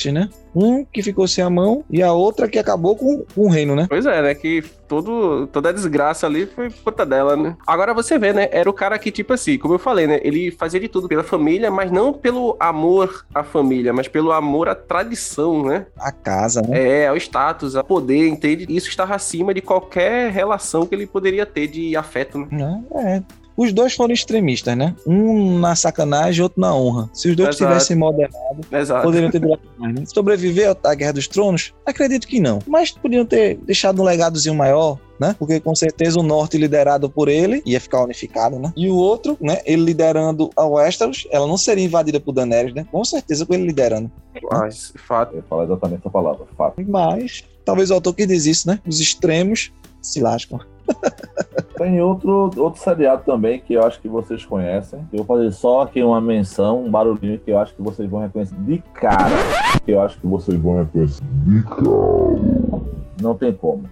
Um que ficou sem a mão e a outra que acabou com, com o reino, né? Pois é, né? Que todo, toda a desgraça ali foi por conta dela, né? Agora você vê, né? Era o cara que, tipo assim, como eu falei, né? Ele fazia de tudo pela família, mas não pelo amor à família, mas pelo amor à tradição, né? A casa, né? É, ao status, a poder, entende? Isso estava acima de qualquer relação que ele poderia ter de afeto, né? Não, é. Os dois foram extremistas, né? Um na sacanagem, outro na honra. Se os dois Exato. tivessem moderado, Exato. poderiam ter durado mais, né? Sobreviver à Guerra dos Tronos? Acredito que não. Mas podiam ter deixado um legadozinho maior, né? Porque com certeza o norte liderado por ele ia ficar unificado, né? E o outro, né? Ele liderando a Westeros, ela não seria invadida por Daenerys, né? Com certeza com ele liderando. Mas, fato. Eu ia falar exatamente essa palavra, fato. Mas, talvez o autor que diz isso, né? Os extremos se lascam. Tem outro, outro seriado também que eu acho que vocês conhecem. Eu vou fazer só aqui uma menção, um barulhinho que eu acho que vocês vão reconhecer de cara. Que eu acho que vocês vão reconhecer de cara. Não tem como.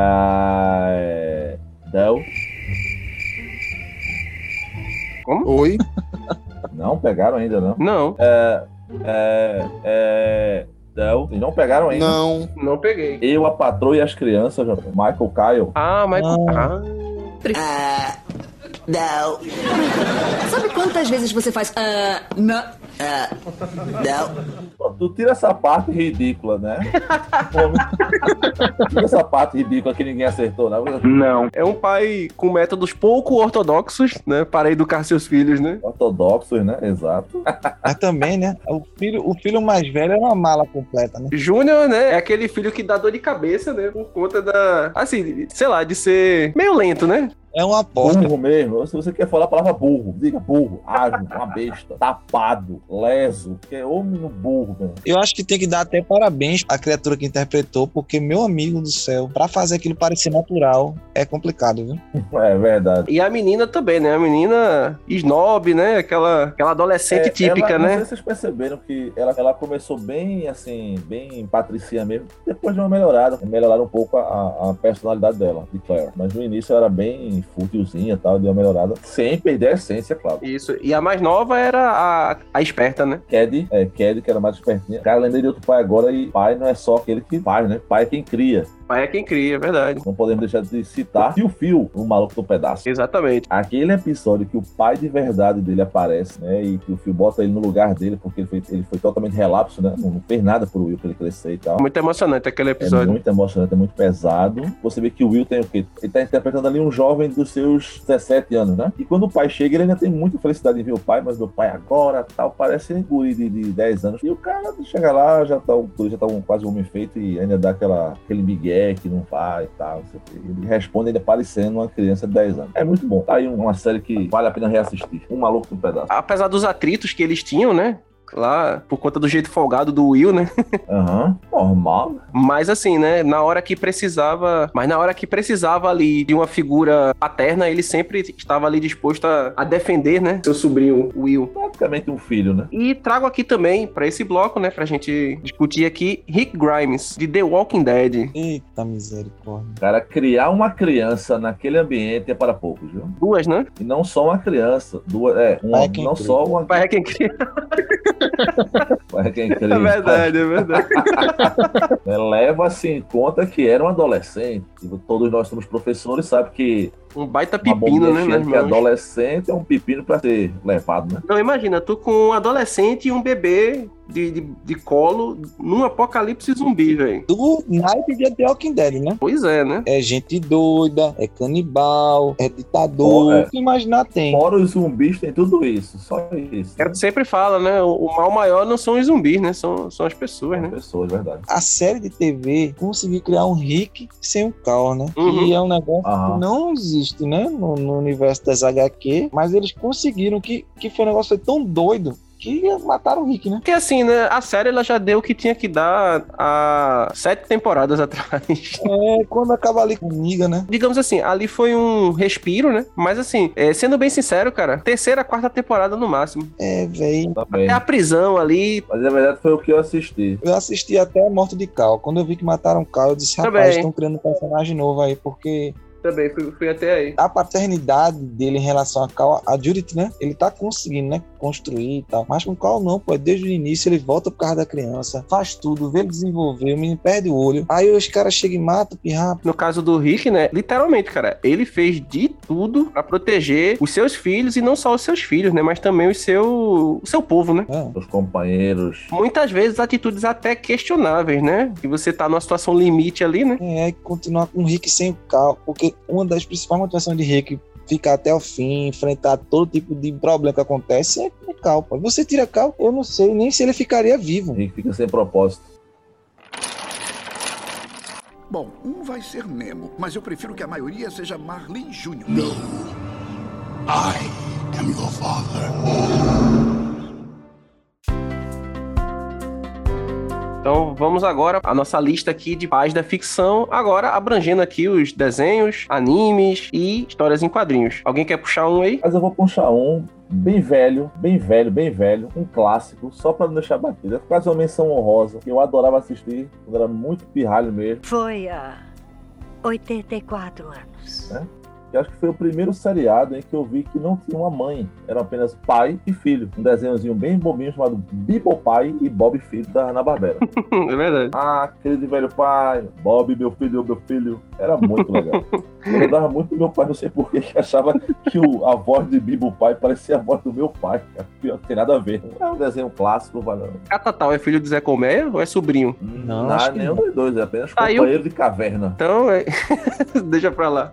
É... Del. Como? Oi? Não pegaram ainda, não? Não. É... É... É... Del. Vocês não pegaram ainda? Não. Não peguei. Eu, a Patroa e as Crianças, já. Michael Kyle. Ah, Michael. Ah. Ah, não. Sabe quantas vezes você faz ah, não? Ah, não. Tu tira essa parte ridícula, né? Tira essa parte ridícula que ninguém acertou, né? Não. É um pai com métodos pouco ortodoxos, né? Para educar seus filhos, né? Ortodoxos, né? Exato. Mas também, né? O filho, o filho mais velho é uma mala completa, né? Júnior, né? É aquele filho que dá dor de cabeça, né? Por conta da... Assim, sei lá, de ser meio lento, né? É uma porta. Burro mesmo. Se você quer falar a palavra burro, diga burro, ágil, uma besta, tapado, leso, que é homem no burro, velho. Eu acho que tem que dar até parabéns à criatura que interpretou, porque, meu amigo do céu, pra fazer aquilo parecer natural é complicado, viu? É verdade. E a menina também, né? A menina snob, né? Aquela, aquela adolescente É, típica, ela, né? Não sei se vocês perceberam que ela, ela começou bem, assim, bem patricinha mesmo, depois de uma melhorada. Melhoraram um pouco a, a personalidade dela, de Claire. Mas no início era bem fútilzinha e tal, deu uma melhorada, sem perder a essência, claro. Isso. E a mais nova era a, a esperta, né? Cady, é, Cady, que era mais espertinha. Cara, lembrei de outro pai agora, e pai não é só aquele que faz, né? Pai é quem cria. Pai é quem cria, é verdade. Não podemos deixar de citar Fio Fio, o maluco do pedaço. Exatamente. Aquele episódio que o pai de verdade dele aparece, né? E que o Fio bota ele no lugar dele, porque ele foi, ele foi totalmente relapso, né? Não, não fez nada pro Will pra ele crescer e tal. Muito emocionante aquele episódio. É muito emocionante, é muito pesado. Você vê que o Will tem o quê? Ele tá interpretando ali um jovem dos seus dezessete anos, né? E quando o pai chega, ele ainda tem muita felicidade em ver o pai, mas meu pai agora, tal, parece um guri de, de dez anos. E o cara chega lá, já tá, já tá um, quase um homem feito e ainda dá aquela, aquele migué que não vai e tal. Ele responde ainda parecendo uma criança de dez anos. É muito bom. Tá aí uma série que vale a pena reassistir. Um maluco no pedaço. Apesar dos atritos que eles tinham, né? Lá, por conta do jeito folgado do Will, né? Aham, uhum, normal. Mas assim, né? Na hora que precisava... Mas na hora que precisava ali de uma figura paterna, ele sempre estava ali disposto a, a defender, né? Seu sobrinho, Will. Praticamente um filho, né? E trago aqui também, pra esse bloco, né? Pra gente discutir aqui, Rick Grimes, de The Walking Dead. Eita misericórdia. Cara, criar uma criança naquele ambiente é para poucos, viu? Duas, né? E não só uma criança. Duas, é, uma, é não cria. Só uma... Pai é quem cria. É, quem cria. É verdade, é verdade. Leva-se em conta que era um adolescente. Todos nós somos professores, sabe que um baita pepino, né, né? Que adolescente é um pepino pra ser levado, né? Não, imagina, tu com um adolescente e um bebê de, de, de colo num apocalipse zumbi, velho. Do naipe de The Walking Dead, né? Pois é, né? É gente doida, é canibal, é ditador, é. O que imaginar tem. Fora os zumbis tem tudo isso, só isso. É o que sempre fala, né? O, o mal maior não são os zumbis, né? São, são as pessoas, são né? pessoas, verdade. A série de T V conseguiu criar um Rick sem um Carl, né? Uhum. Que é um negócio uhum. que não existe, né? No, no universo das H Q, mas eles conseguiram que, que foi um negócio tão doido que mataram o Rick, né? Porque assim, né? A série ela já deu o que tinha que dar há sete temporadas atrás. É, quando acaba ali com miga, né? Digamos assim, ali foi um respiro, né? Mas assim, é, sendo bem sincero, cara, terceira, quarta temporada no máximo. É, velho. Até a prisão ali. Mas na verdade foi o que eu assisti. Eu assisti até a morte de Cal. Quando eu vi que mataram Cal, eu disse, rapaz, estão criando um personagem novo aí, porque Também fui, fui até aí. A paternidade dele em relação a Cal, a Judith, né? Ele tá conseguindo, né? Construir e tal. Mas com o Cal não, pô. Desde o início ele volta por causa da criança, faz tudo, vê ele desenvolver, o menino perde o olho. Aí os caras chegam e matam o pirrapo. No caso do Rick, né? Literalmente, cara, ele fez de tudo pra proteger os seus filhos e não só os seus filhos, né? Mas também o seu, o seu povo, né? Os companheiros. Muitas vezes atitudes até questionáveis, né? Que você tá numa situação limite ali, né? É, continuar com o Rick sem o Cal, porque uma das principais motivações de Rick ficar até o fim, enfrentar todo tipo de problema que acontece é com o Cal. Pô. Você tira Cal, eu não sei nem se ele ficaria vivo. Rick fica sem propósito. Bom, um vai ser Nemo, mas eu prefiro que a maioria seja Marlin Júnior No. I am your father. Então vamos agora à nossa lista aqui de pais da ficção, agora abrangendo aqui os desenhos, animes e histórias em quadrinhos. Alguém quer puxar um aí? Mas eu vou puxar um bem velho, bem velho, bem velho, um clássico, só pra não deixar batida. É quase uma menção honrosa, que eu adorava assistir, quando era muito pirralho mesmo. Foi há oitenta e quatro anos. Né? Que acho que foi o primeiro seriado em que eu vi que não tinha uma mãe, eram apenas pai e filho. Um desenhozinho bem bobinho chamado Bibo Pai e Bob Filho da Hanna-Barbera. É verdade. Ah, querido velho pai, Bob, meu filho, meu filho. Era muito legal. Eu lembrava muito do meu pai, não sei porquê, que achava que o, a voz de Bibo Pai parecia a voz do meu pai. Não tem nada a ver. É um desenho clássico, valeu. Catatal é filho de Zé Colmeia ou é sobrinho? Não, não acho nenhum dos dois, é apenas ah, companheiro eu... de caverna. Então, é... deixa pra lá.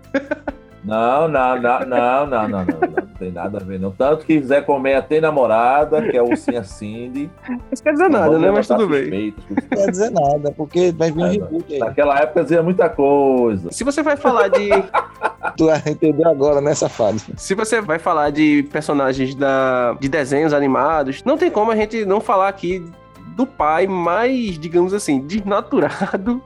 Não, não, não, não, não, não, não, não, não tem nada a ver, não. Tanto que Zé Colmeia tem namorada, que é o Ursinha Cindy. Não quer dizer nada, né? Mas tudo bem. Não quer dizer nada, porque vai vir um reboot aí. Naquela época dizia muita coisa. Se você vai falar de... Tu entendeu agora, né, safado? Se você vai falar de personagens da... de desenhos animados, não tem como a gente não falar aqui do pai mais, digamos assim, desnaturado,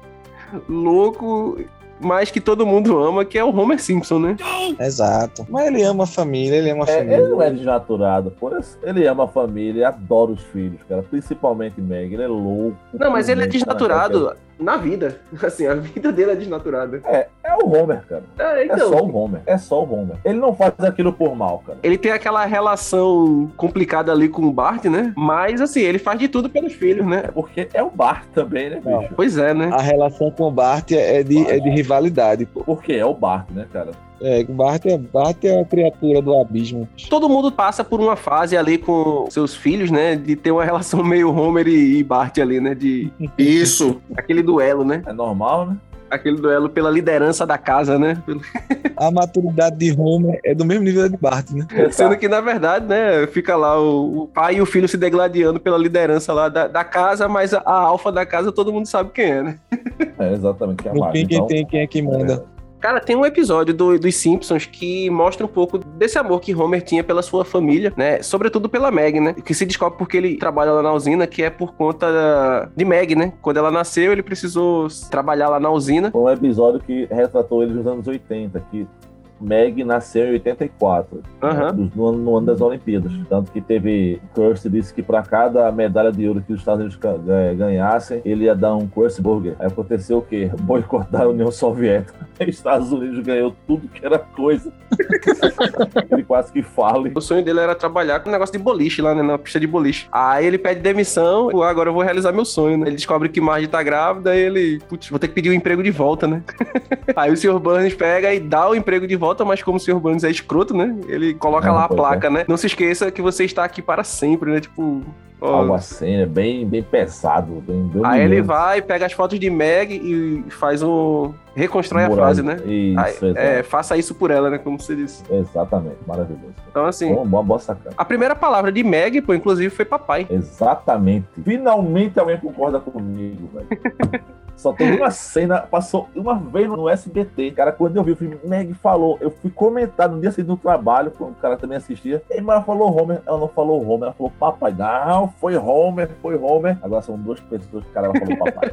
louco... mas que todo mundo ama, que é o Homer Simpson, né? Exato. Mas ele ama a família, ele ama a é, família. Ele não é desnaturado, por isso, ele ama a família, adora os filhos, cara. Principalmente Meg, ele é louco. Não, mas ele é desnaturado na vida. Assim, a vida dele é desnaturada. É, é o Homer, cara. É, então. é só o Homer, é só o Homer. Ele não faz aquilo por mal, cara. Ele tem aquela relação complicada ali com o Bart, né? Mas, assim, ele faz de tudo pelos filhos, né? É porque é o Bart também, né, bicho? Pois é, né? A relação com o Bart é de, é de rivalidade, pô. Porque é o Bart, né, cara? É, o Bart é, Bart é a criatura do abismo. Todo mundo passa por uma fase ali com seus filhos, né? De ter uma relação meio Homer e Bart ali, né? De... Isso. Aquele duelo, né? É normal, né? Aquele duelo pela liderança da casa, né? A maturidade de Homer é do mesmo nível de Bart, né? Sendo que, na verdade, né, fica lá o, o pai e o filho se degladiando pela liderança lá da, da casa, mas a, a alfa da casa todo mundo sabe quem é, né? É, exatamente. Quem é, Quem, quem tem, quem é que manda. É. Cara, tem um episódio do, dos Simpsons que mostra um pouco desse amor que Homer tinha pela sua família, né? Sobretudo pela Meg, né? Que se descobre porque ele trabalha lá na usina, que é por conta da, de Meg, né? Quando ela nasceu, ele precisou trabalhar lá na usina. Foi um episódio que retratou ele nos anos oitenta, que Meg nasceu em oitenta e quatro, uhum. né, no, no ano das Olimpíadas. Tanto que teve... Kurtz disse que para cada medalha de ouro que os Estados Unidos ganhassem, ele ia dar um Kurtz Burger. Aí aconteceu o quê? Boicotar a União Soviética. Os Estados Unidos ganhou tudo que era coisa. Ele quase que fala. O sonho dele era trabalhar com um negócio de boliche lá, né? Na pista de boliche. Aí ele pede demissão, pô, agora eu vou realizar meu sonho, né? Ele descobre que Marge tá grávida e ele... Putz, vou ter que pedir o emprego de volta, né? Aí o senhor Burns pega e dá o emprego de volta, mas como o senhor Burns é escroto, né? Ele coloca não, lá a placa, é. né? Não se esqueça que você está aqui para sempre, né? Tipo... Ó, algo assim, é bem, bem pesado. Bem, bem aí ele vai, pega as fotos de Meg e faz um... Reconstrói um a frase, né? Isso, aí, é, faça isso por ela, né? Como você disse. Exatamente, maravilhoso. Então, assim... Uma boa, boa sacada. A primeira palavra de Meg, pô, inclusive, foi papai. Exatamente. Finalmente alguém concorda comigo, velho. Só tem uma cena, passou uma vez no S B T. Cara, quando eu vi o filme, Meg falou, eu fui comentar no dia seguinte do trabalho, quando o cara também assistia. E ela falou Homer, ela não falou Homer, ela falou papai. Não, foi Homer, foi Homer. Agora são duas pessoas que o cara falou papai.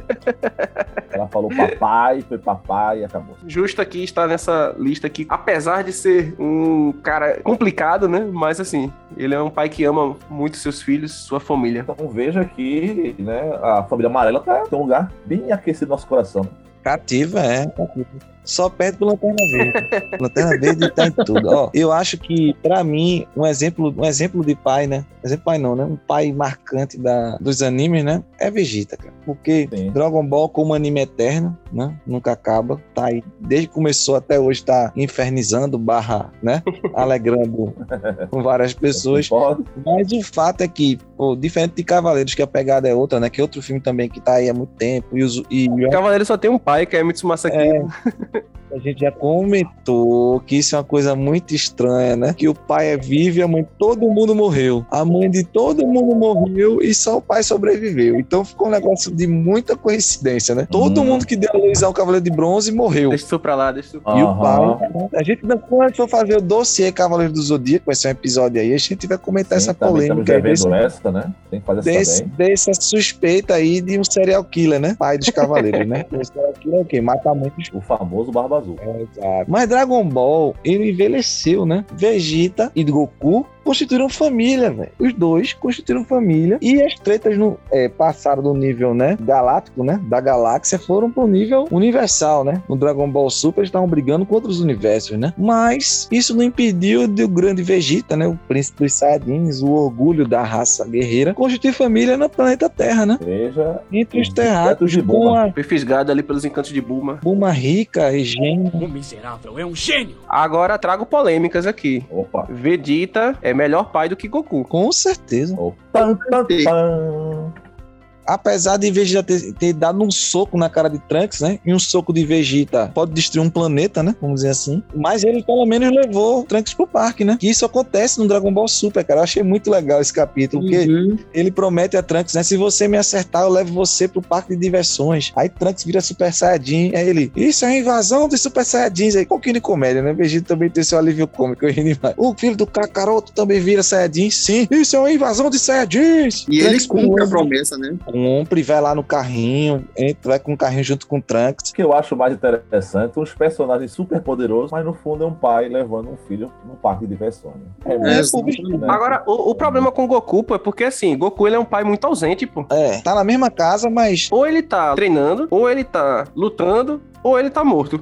Ela falou papai, foi papai e acabou. Justo aqui está nessa lista aqui, apesar de ser um cara complicado, né? Mas assim, ele é um pai que ama muito seus filhos, sua família. Então veja que, né, a família amarela tá em um lugar bem aquecido no nosso coração. Cativa, é. Cativa. Só perde pro Lanterna Verde. Lanterna Verde tá em tudo. Ó, eu acho que, pra mim, um exemplo, um exemplo de pai, né? Exemplo pai não, né? Um pai marcante da, dos animes, né? É Vegeta, cara. Porque Sim. Dragon Ball, como anime eterno, né? Nunca acaba. Tá aí. Desde que começou até hoje, tá infernizando, barra, né? Alegrando com várias pessoas. Mas o fato é que, pô, diferente de Cavaleiros, que a pegada é outra, né? Que é outro filme também que tá aí há muito tempo. E, os, e Cavaleiros só tem um pai, que é Mitsumasa Kino. É. A gente já comentou que isso é uma coisa muito estranha, né? Que o pai é vivo e a mãe, todo mundo morreu. A mãe de todo mundo morreu e só o pai sobreviveu. Então ficou um negócio de muita coincidência, né? Todo hum. mundo que deu a luz ao Cavaleiro de Bronze morreu. Deixa isso pra lá, deixa isso pra lá. E o pai... A gente, quando for fazer o dossiê Cavaleiro do Zodíaco, vai ser um episódio aí, a gente vai comentar Sim, essa polêmica. Aí desse, essa, né? Tem que fazer desse, também. Dessa suspeita aí de um serial killer, né? Pai dos Cavaleiros, né? O serial killer é o quê? Mata muitos. O famoso Barba Azul. É, exato. Mas Dragon Ball, ele envelheceu, né? Vegeta e Goku constituíram família, velho. Os dois constituíram família. E as tretas no, é, passaram do nível, né, galáctico, né, da galáxia, foram pro nível universal, né? No Dragon Ball Super, eles estavam brigando contra os universos, né? Mas isso não impediu do grande Vegeta, né, o príncipe dos Saiyajins, o orgulho da raça guerreira, constituir família no planeta Terra, né? Veja. Entre os terráqueos de Bulma. Foi fisgado ali pelos encantos de Bulma. Bulma rica e gênio. O miserável é um gênio. Agora trago polêmicas aqui. Opa. Vegeta é melhor pai do que Goku. Com certeza. Opa. Apesar de Vegeta ter, ter dado um soco na cara de Trunks, né? E um soco de Vegeta pode destruir um planeta, né? Vamos dizer assim. Mas ele pelo menos levou Trunks pro parque, né? Que isso acontece no Dragon Ball Super, cara. Eu achei muito legal esse capítulo, porque uhum. ele promete a Trunks, né? Se você me acertar, eu levo você pro parque de diversões. Aí Trunks vira Super Saiyajin. Aí ele, isso é uma invasão dos Super Saiyajins. Aí, um pouquinho de comédia, né? Vegeta também tem seu alívio cômico. Eu ri demais. O filho do Kakaroto também vira Saiyajin. Sim, isso é uma invasão de Saiyajins. E Trunks ele cumpre a promessa, né? Compre, vai lá no carrinho, entra, vai com o carrinho junto com o Trunks. O que eu acho mais interessante, uns personagens super poderosos, mas no fundo é um pai levando um filho no parque de diversões. É, é, é né? Agora, o, o problema com o Goku, pô, é porque assim, Goku ele é um pai muito ausente, pô. É, tá na mesma casa, mas... Ou ele tá treinando, ou ele tá lutando, ou ele tá morto.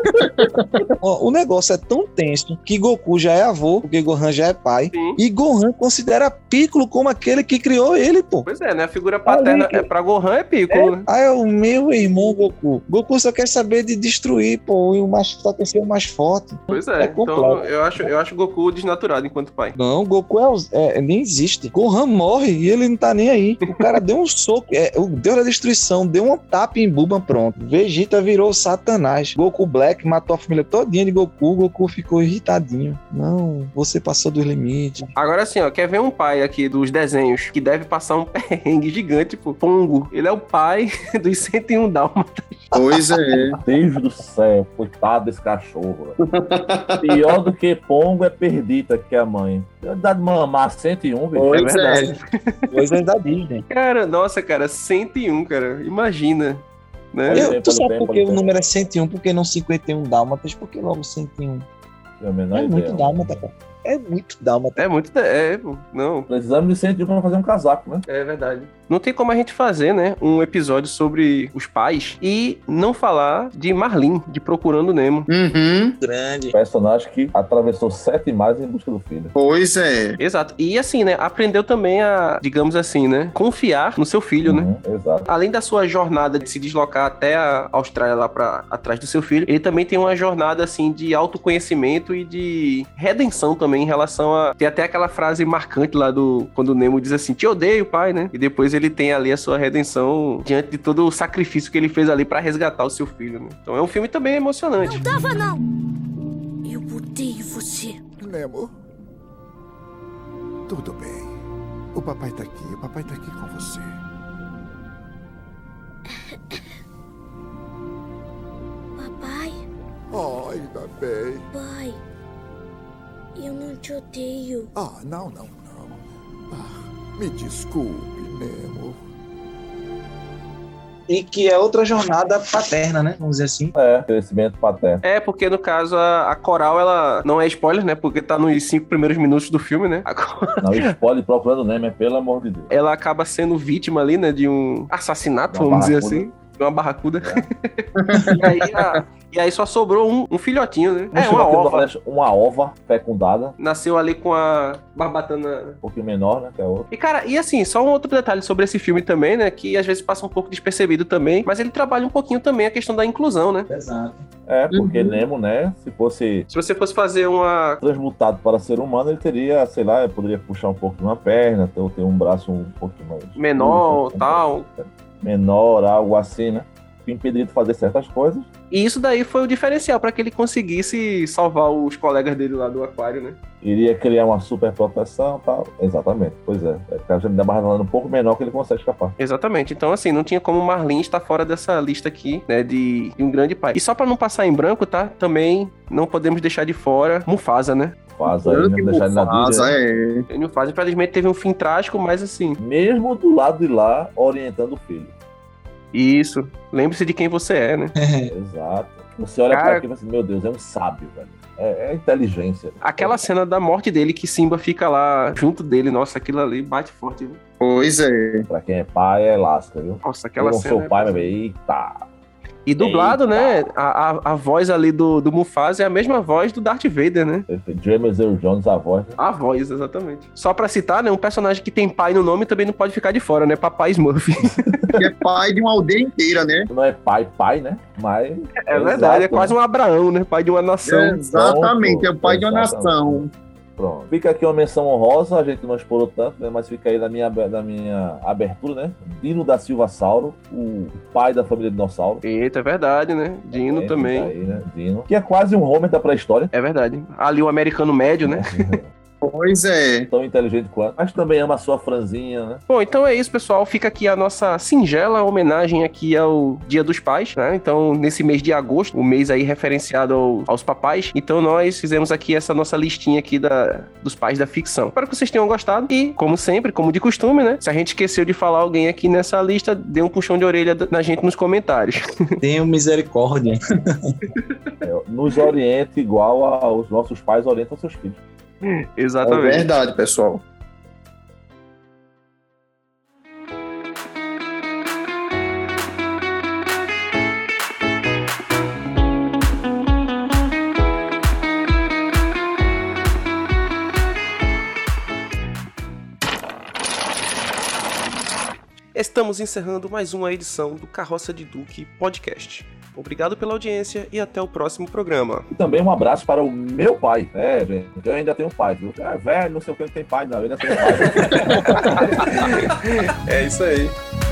O negócio é tão tenso que Goku já é avô, porque Gohan já é pai. Sim. E Gohan considera Piccolo como aquele que criou ele, pô. Pois é, né? A figura paterna é pra Gohan é Piccolo, é. né? Ah, é o meu irmão Goku. Goku só quer saber de destruir, pô, e o mais, só quer ser o mais forte. Pois é, é então eu acho, eu acho Goku desnaturado enquanto pai. Não, Goku é, é, nem existe. Gohan morre e ele não tá nem aí. O cara deu um soco, é, o Deus da destruição, deu um tapa em Bulma, pronto. Vegeta virou Satanás. Goku Black matou a família todinha de Goku. Goku ficou irritadinho. Não, você passou dos limites. Agora assim, ó, quer ver um pai aqui dos desenhos que deve passar um perrengue gigante, pô. Pongo. Ele é o pai dos cento e um Dálmatas. Pois é. Deus do céu, coitado desse cachorro. Pior do que Pongo é Perdita, que é a mãe. Dá de mamar cento e um, bicho. Pois é verdade. Coisas da Disney. Cara, nossa, cara, cento e um, cara. Imagina. Né? Eu, tu sabe por que o número é cento e um, por que não cinquenta e um Dálmatas? Por que logo cento e um? É, é muito Dálmata, cara. É muito Dálmata. É muito... É, não. Precisamos de cento e um pra fazer um casaco, né? É verdade. Não tem como a gente fazer, né, um episódio sobre os pais e não falar de Marlin, de Procurando Nemo. Uhum. Grande. Personagem que atravessou sete mares em busca do filho. Pois é. Exato. E assim, né, aprendeu também a, digamos assim, né, confiar no seu filho, uhum, né? Exato. Além da sua jornada de se deslocar até a Austrália lá pra atrás do seu filho, ele também tem uma jornada, assim, de autoconhecimento e de redenção também em relação a... Tem até aquela frase marcante lá do... Quando o Nemo diz assim, te odeio, pai, né? E depois ele tem ali a sua redenção diante de todo o sacrifício que ele fez ali pra resgatar o seu filho, né? Então é um filme também emocionante. Não tava, não! Eu odeio você. Nemo. Tudo bem. O papai tá aqui. O papai tá aqui com você. Papai? Oh, ainda bem. Pai, eu não te odeio. Ah, não, não, não. Ah, me desculpe, Nemo. E que é outra jornada paterna, né? Vamos dizer assim. É, crescimento paterno. É, porque no caso a, a Coral, ela não é spoiler, né? Porque tá nos cinco primeiros minutos do filme, né? A Coral... Não, spoiler Procurando Nemo, pelo amor de Deus. Ela acaba sendo vítima ali, né? De um assassinato, vamos dizer assim. Uma barracuda. É. e, aí, a, e aí só sobrou um, um filhotinho, né? É, uma ova. Uma ova fecundada. Nasceu ali com a barbatana... Um pouquinho menor, né? Que é outra. E, cara, e assim, só um outro detalhe sobre esse filme também, né? Que às vezes passa um pouco despercebido também, mas ele trabalha um pouquinho também a questão da inclusão, né? Exato. É, porque uhum. Nemo, né? Se fosse... Se você fosse fazer uma... transmutado para ser humano, ele teria, sei lá, poderia puxar um pouco de uma perna, ter, ter um braço um pouquinho mais... menor, um tal... menor, algo assim, né? Que impedia de fazer certas coisas. E isso daí foi o diferencial para que ele conseguisse salvar os colegas dele lá do aquário, né? Iria criar uma super proteção e tal. Exatamente, pois é. É a gente dá barra um pouco menor que ele consegue escapar. Exatamente. Então, assim, não tinha como o Marlin estar fora dessa lista aqui, né? De, de um grande pai. E só para não passar em branco, tá? Também não podemos deixar de fora Mufasa, né? Mufasa, aí, né? Deixar ele na vida. É. E Mufasa, infelizmente, teve um fim trágico, mas assim... mesmo do lado de lá, orientando o filho. Isso. Lembre-se de quem você é, né? Exato. Você olha Cara... pra aqui e fala assim, meu Deus, é um sábio, velho. É, é inteligência. Aquela cena da morte dele, que Simba fica lá junto dele, nossa, aquilo ali bate forte, viu? Pois é. Pra quem é pai, é lasca, viu? Nossa, aquela Eu não cena... sou é... pai, mas eita... E dublado, Eita. né? A, a, a voz ali do, do Mufasa é a mesma voz do Darth Vader, né? James Earl Jones, a voz. Né? A voz, exatamente. Só pra citar, né? Um personagem que tem pai no nome também não pode ficar de fora, né? Papai Smurf. Que é pai de uma aldeia inteira, né? Não é pai, pai, né? Mas... É verdade, exato, é quase um Abraão, né? Pai de uma nação. É, exatamente, Pronto, é o pai exatamente. de uma nação. Pronto. Fica aqui uma menção honrosa, a gente não explorou tanto, né? Mas fica aí na minha, na minha abertura, né? Dino da Silva Sauro, o pai da família dinossauro. Eita, é verdade, né? Dino é, também. Aí, né? Dino. Que é quase um Homer da pré-história. É verdade. Ali o americano médio, né? Pois é. Tão inteligente quanto. Mas também ama a sua franzinha, né? Bom, então é isso, pessoal. Fica aqui a nossa singela homenagem aqui ao Dia dos Pais, né? Então, nesse mês de agosto, o mês aí referenciado ao, aos papais. Então, nós fizemos aqui essa nossa listinha aqui da, dos pais da ficção. Espero que vocês tenham gostado. E, como sempre, como de costume, né? Se a gente esqueceu de falar alguém aqui nessa lista, dê um puxão de orelha na gente nos comentários. Tenham misericórdia. É, nos oriente igual aos nossos pais orientam seus filhos. Exatamente. É verdade, pessoal. Estamos encerrando mais uma edição do Carroça de Duque Podcast. Obrigado pela audiência e até o próximo programa. E também um abraço para o meu pai. É, gente, eu ainda tenho pai, viu? É velho, não sei o que, não tem pai, não. Eu ainda tenho pai. É isso aí.